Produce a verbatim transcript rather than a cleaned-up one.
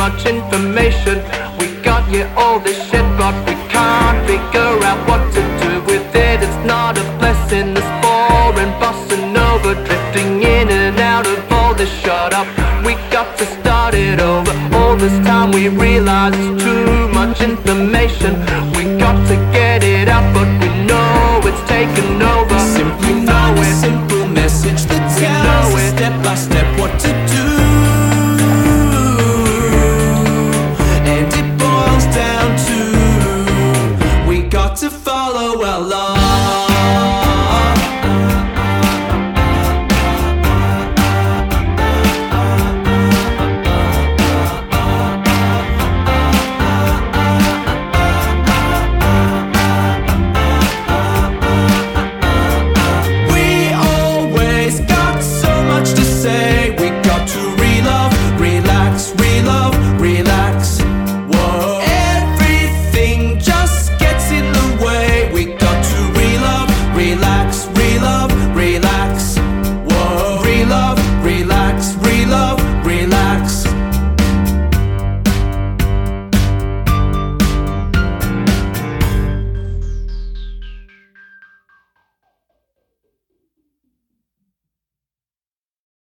much information. We got you all this shit, but we can't figure out what to do with it. It's not a blessing, it's boring, bossing over, drifting in and out of all this. Shut up, we got to start it over. All this time we realize it's too much information. We got to get it out, but we know it's taken over. Simply find a simple message that tells us step by step